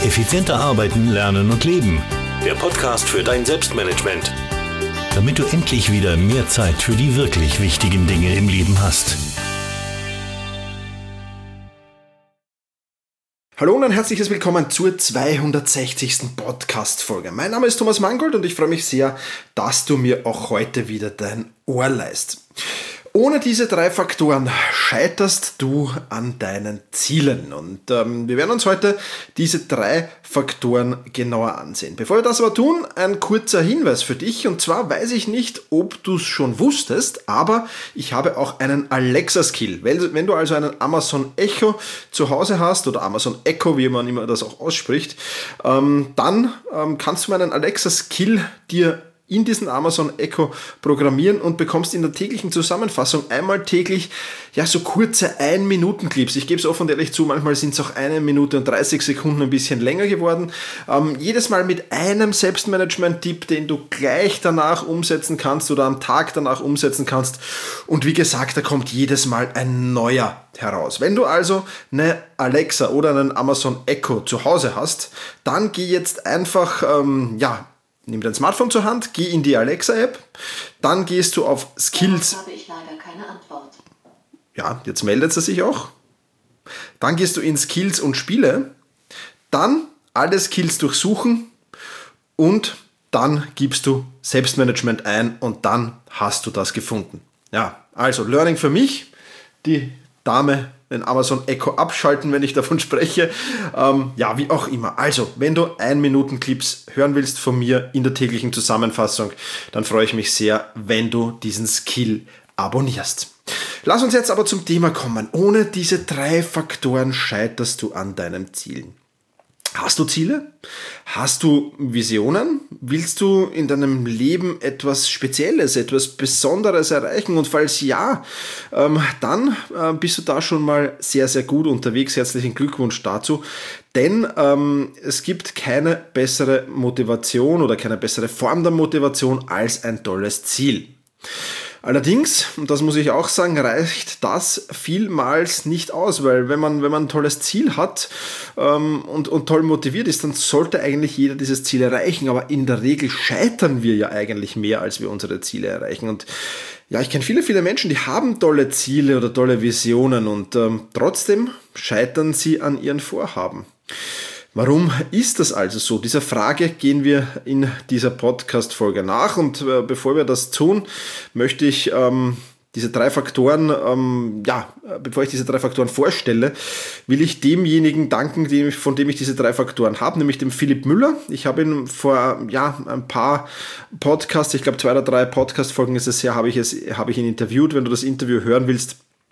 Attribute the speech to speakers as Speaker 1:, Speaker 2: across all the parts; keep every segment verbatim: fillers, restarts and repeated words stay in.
Speaker 1: Effizienter arbeiten, lernen und leben. Der Podcast für dein Selbstmanagement. Damit du endlich wieder mehr Zeit für die wirklich wichtigen Dinge im Leben hast.
Speaker 2: Hallo und ein herzliches Willkommen zur zweihundertsechzigsten Podcast-Folge. Mein Name ist Thomas Mangold und ich freue mich sehr, dass du mir auch heute wieder dein Ohr leihst. Ohne diese drei Faktoren scheiterst du an deinen Zielen. Und ähm, wir werden uns heute diese drei Faktoren genauer ansehen. Bevor wir das aber tun, ein kurzer Hinweis für dich. Und zwar weiß ich nicht, ob du es schon wusstest, aber ich habe auch einen Alexa-Skill. Wenn du also einen Amazon Echo zu Hause hast oder Amazon Echo, wie man immer das auch ausspricht, ähm, dann ähm, kannst du meinen Alexa-Skill dir in diesen Amazon Echo programmieren und bekommst in der täglichen Zusammenfassung einmal täglich ja so kurze ein-Minuten-Clips. Ich gebe es offen und ehrlich zu, manchmal sind es auch eine Minute und dreißig Sekunden ein bisschen länger geworden. Ähm, jedes Mal mit einem Selbstmanagement-Tipp, den du gleich danach umsetzen kannst oder am Tag danach umsetzen kannst. Und wie gesagt, da kommt jedes Mal ein neuer heraus. Wenn du also eine Alexa oder einen Amazon Echo zu Hause hast, dann geh jetzt einfach, ähm, ja, nimm dein Smartphone zur Hand, geh in die Alexa-App, dann gehst du auf Skills.
Speaker 3: Darauf habe ich leider keine Antwort.
Speaker 2: Ja, jetzt meldet sie sich auch. Dann gehst du in Skills und Spiele, dann alle Skills durchsuchen und dann gibst du Selbstmanagement ein und dann hast du das gefunden. Ja, also Learning für mich, die Dame den Amazon Echo abschalten, wenn ich davon spreche. Ähm, ja, wie auch immer. Also, wenn du ein-Minuten-Clips hören willst von mir in der täglichen Zusammenfassung, dann freue ich mich sehr, wenn du diesen Skill abonnierst. Lass uns jetzt aber zum Thema kommen. Ohne diese drei Faktoren scheiterst du an deinen Zielen. Hast du Ziele? Hast du Visionen? Willst du in deinem Leben etwas Spezielles, etwas Besonderes erreichen? Und falls ja, ähm, dann äh, bist du da schon mal sehr, sehr gut unterwegs. Herzlichen Glückwunsch dazu. Denn ähm, es gibt keine bessere Motivation oder keine bessere Form der Motivation als ein tolles Ziel. Allerdings, und das muss ich auch sagen, reicht das vielmals nicht aus, weil wenn man, wenn man ein tolles Ziel hat ähm, und, und toll motiviert ist, dann sollte eigentlich jeder dieses Ziel erreichen, aber in der Regel scheitern wir ja eigentlich mehr, als wir unsere Ziele erreichen. Und ja, ich kenne viele, viele Menschen, die haben tolle Ziele oder tolle Visionen und ähm, trotzdem scheitern sie an ihren Vorhaben. Warum ist das also so? Dieser Frage gehen wir in dieser Podcast-Folge nach und äh, bevor wir das tun, möchte ich ähm, diese drei Faktoren, ähm, ja, bevor ich diese drei Faktoren vorstelle, will ich demjenigen danken, dem, von dem ich diese drei Faktoren habe, nämlich dem Philipp Müller. Ich habe ihn vor ja, ein paar Podcasts, ich glaube zwei oder drei Podcast-Folgen ist es her, habe ich, es, habe ich ihn interviewt. Wenn du das Interview hören willst,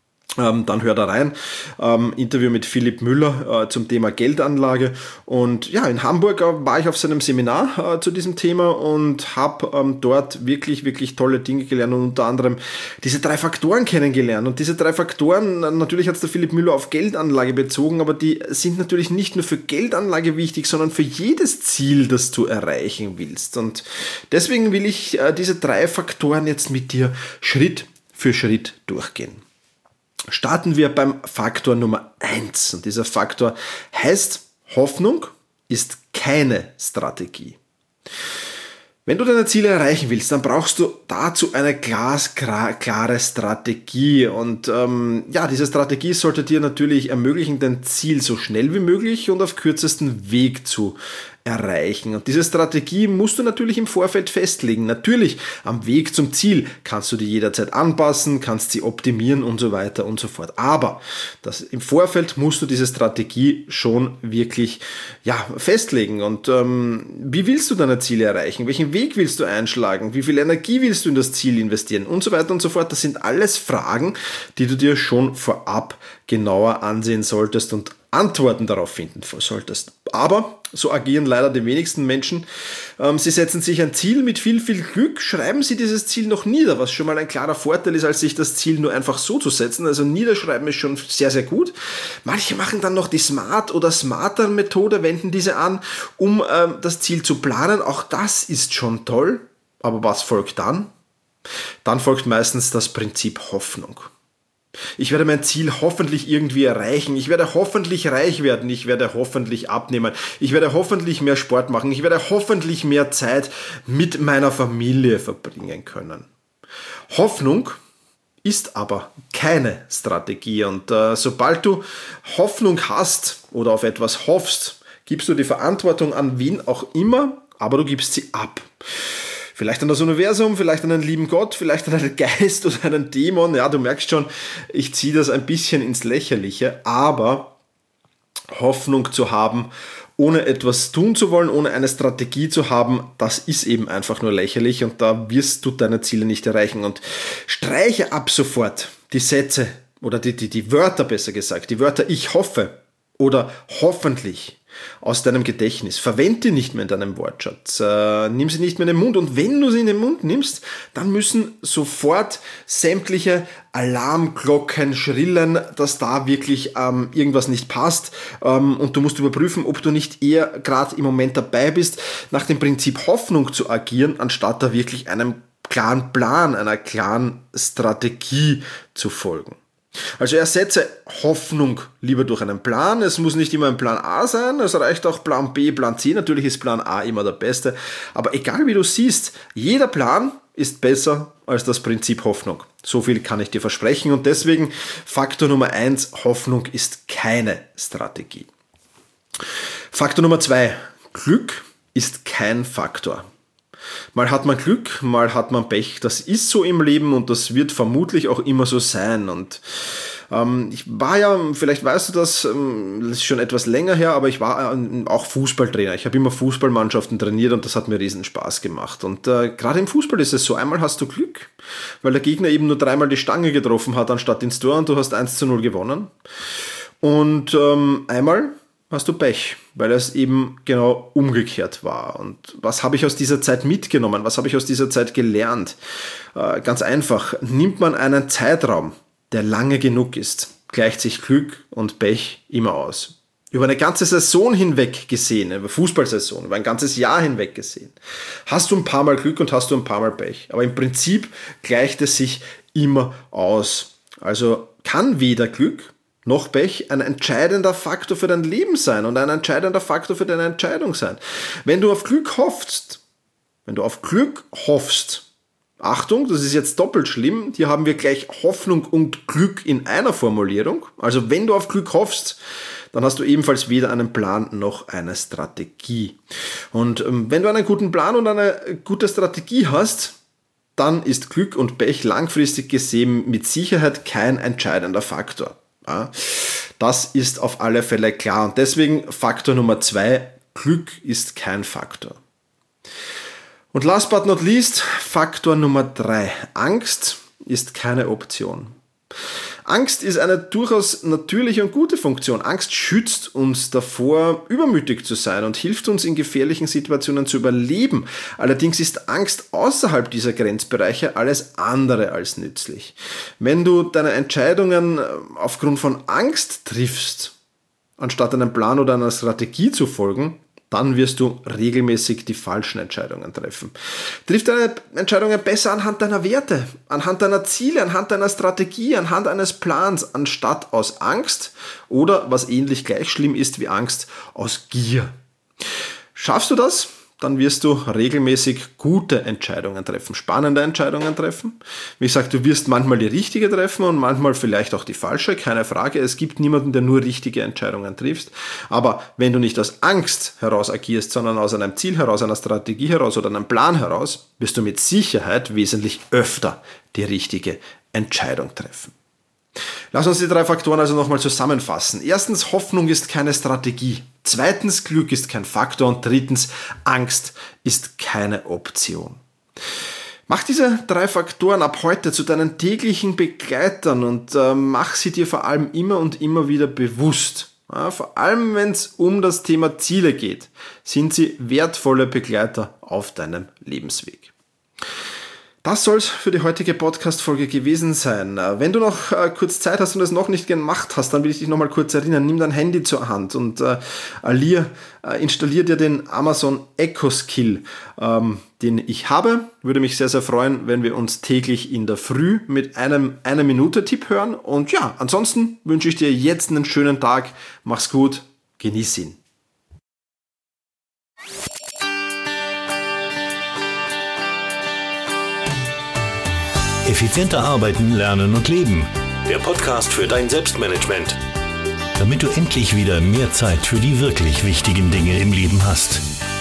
Speaker 2: Ähm, dann hör da rein. Ähm, Interview mit Philipp Müller äh, zum Thema Geldanlage. Und ja, in Hamburg äh, war ich auf seinem Seminar äh, zu diesem Thema und habe ähm, dort wirklich, wirklich tolle Dinge gelernt und unter anderem diese drei Faktoren kennengelernt. Und diese drei Faktoren, äh, natürlich hat es der Philipp Müller auf Geldanlage bezogen, aber die sind natürlich nicht nur für Geldanlage wichtig, sondern für jedes Ziel, das du erreichen willst. Und deswegen will ich äh, diese drei Faktoren jetzt mit dir Schritt für Schritt durchgehen. Starten wir beim Faktor Nummer eins. Und dieser Faktor heißt, Hoffnung ist keine Strategie. Wenn du deine Ziele erreichen willst, dann brauchst du dazu eine glasklare Strategie. Und ähm, ja, diese Strategie sollte dir natürlich ermöglichen, dein Ziel so schnell wie möglich und auf kürzesten Weg zu erreichen. Und diese Strategie musst du natürlich im Vorfeld festlegen. Natürlich, am Weg zum Ziel kannst du die jederzeit anpassen, kannst sie optimieren und so weiter und so fort. Aber das, im Vorfeld musst du diese Strategie schon wirklich ja, festlegen. Und ähm, wie willst du deine Ziele erreichen? Welchen Weg willst du einschlagen? Wie viel Energie willst du in das Ziel investieren? Und so weiter und so fort. Das sind alles Fragen, die du dir schon vorab genauer ansehen solltest und Antworten darauf finden solltest. Aber so agieren leider die wenigsten Menschen. Ähm, sie setzen sich ein Ziel mit viel, viel Glück, schreiben sie dieses Ziel noch nieder, was schon mal ein klarer Vorteil ist, als sich das Ziel nur einfach so zu setzen. Also niederschreiben ist schon sehr, sehr gut. Manche machen dann noch die Smart- oder Smarter-Methode, wenden diese an, um ähm, das Ziel zu planen. Auch das ist schon toll. Aber was folgt dann? Dann folgt meistens das Prinzip Hoffnung. Ich werde mein Ziel hoffentlich irgendwie erreichen. Ich werde hoffentlich reich werden. Ich werde hoffentlich abnehmen. Ich werde hoffentlich mehr Sport machen. Ich werde hoffentlich mehr Zeit mit meiner Familie verbringen können. Hoffnung ist aber keine Strategie. Und äh, sobald du Hoffnung hast oder auf etwas hoffst, gibst du die Verantwortung an wen auch immer, aber du gibst sie ab. Vielleicht an das Universum, vielleicht an einen lieben Gott, vielleicht an einen Geist oder einen Dämon. Ja, du merkst schon, ich ziehe das ein bisschen ins Lächerliche, aber Hoffnung zu haben, ohne etwas tun zu wollen, ohne eine Strategie zu haben, das ist eben einfach nur lächerlich und da wirst du deine Ziele nicht erreichen. Und streiche ab sofort die Sätze oder die, die, die Wörter, besser gesagt, die Wörter ich hoffe oder hoffentlich aus deinem Gedächtnis. Verwende die nicht mehr in deinem Wortschatz. Äh, nimm sie nicht mehr in den Mund. Und wenn du sie in den Mund nimmst, dann müssen sofort sämtliche Alarmglocken schrillen, dass da wirklich ähm, irgendwas nicht passt. Ähm, und du musst überprüfen, ob du nicht eher gerade im Moment dabei bist, nach dem Prinzip Hoffnung zu agieren, anstatt da wirklich einem klaren Plan, einer klaren Strategie zu folgen. Also ersetze Hoffnung lieber durch einen Plan. Es muss nicht immer ein Plan A sein, es reicht auch Plan B, Plan C. Natürlich ist Plan A immer der beste. Aber egal wie du siehst, jeder Plan ist besser als das Prinzip Hoffnung. So viel kann ich dir versprechen. Und deswegen Faktor Nummer eins, Hoffnung ist keine Strategie. Faktor Nummer zwei, Glück ist kein Faktor. Mal hat man Glück, mal hat man Pech. Das ist so im Leben und das wird vermutlich auch immer so sein. Und ähm, ich war ja, vielleicht weißt du das, ähm, das ist schon etwas länger her, aber ich war äh, auch Fußballtrainer. Ich habe immer Fußballmannschaften trainiert und das hat mir riesen Spaß gemacht. Und äh, gerade im Fußball ist es so, einmal hast du Glück, weil der Gegner eben nur dreimal die Stange getroffen hat, anstatt ins Tor und du hast eins zu null gewonnen. Und ähm, einmal hast du Pech, weil es eben genau umgekehrt war. Und was habe ich aus dieser Zeit mitgenommen? Was habe ich aus dieser Zeit gelernt? Äh, ganz einfach, nimmt man einen Zeitraum, der lange genug ist, gleicht sich Glück und Pech immer aus. Über eine ganze Saison hinweg gesehen, über Fußballsaison, über ein ganzes Jahr hinweg gesehen, hast du ein paar Mal Glück und hast du ein paar Mal Pech. Aber im Prinzip gleicht es sich immer aus. Also kann weder Glück noch Pech ein entscheidender Faktor für dein Leben sein und ein entscheidender Faktor für deine Entscheidung sein. Wenn du auf Glück hoffst, wenn du auf Glück hoffst, Achtung, das ist jetzt doppelt schlimm, hier haben wir gleich Hoffnung und Glück in einer Formulierung. Also wenn du auf Glück hoffst, dann hast du ebenfalls weder einen Plan noch eine Strategie. Und ähm, wenn du einen guten Plan und eine gute Strategie hast, dann ist Glück und Pech langfristig gesehen mit Sicherheit kein entscheidender Faktor. Das ist auf alle Fälle klar und deswegen Faktor Nummer zwei, Glück ist kein Faktor. Und last but not least, Faktor Nummer drei, Angst ist keine Option. Angst ist eine durchaus natürliche und gute Funktion. Angst schützt uns davor, übermütig zu sein und hilft uns in gefährlichen Situationen zu überleben. Allerdings ist Angst außerhalb dieser Grenzbereiche alles andere als nützlich. Wenn du deine Entscheidungen aufgrund von Angst triffst, anstatt einem Plan oder einer Strategie zu folgen, dann wirst du regelmäßig die falschen Entscheidungen treffen. Triff deine Entscheidungen besser anhand deiner Werte, anhand deiner Ziele, anhand deiner Strategie, anhand eines Plans, anstatt aus Angst oder, was ähnlich gleich schlimm ist wie Angst, aus Gier. Schaffst du das? Dann wirst du regelmäßig gute Entscheidungen treffen, spannende Entscheidungen treffen. Wie gesagt, du wirst manchmal die richtige treffen und manchmal vielleicht auch die falsche, keine Frage. Es gibt niemanden, der nur richtige Entscheidungen trifft. Aber wenn du nicht aus Angst heraus agierst, sondern aus einem Ziel heraus, einer Strategie heraus oder einem Plan heraus, wirst du mit Sicherheit wesentlich öfter die richtige Entscheidung treffen. Lass uns die drei Faktoren also nochmal zusammenfassen. Erstens, Hoffnung ist keine Strategie. Zweitens, Glück ist kein Faktor. Und drittens, Angst ist keine Option. Mach diese drei Faktoren ab heute zu deinen täglichen Begleitern und äh, mach sie dir vor allem immer und immer wieder bewusst. Ja, vor allem, wenn es um das Thema Ziele geht, sind sie wertvolle Begleiter auf deinem Lebensweg. Das soll es für die heutige Podcast-Folge gewesen sein. Wenn du noch äh, kurz Zeit hast und es noch nicht gemacht hast, dann will ich dich noch mal kurz erinnern. Nimm dein Handy zur Hand und äh, Alir, äh, installier dir den Amazon Echo Skill, ähm, den ich habe. Würde mich sehr, sehr freuen, wenn wir uns täglich in der Früh mit einem eine Minute Tipp hören. Und ja, ansonsten wünsche ich dir jetzt einen schönen Tag. Mach's gut, genieß ihn.
Speaker 1: Effizienter arbeiten, lernen und leben. Der Podcast für dein Selbstmanagement. Damit du endlich wieder mehr Zeit für die wirklich wichtigen Dinge im Leben hast.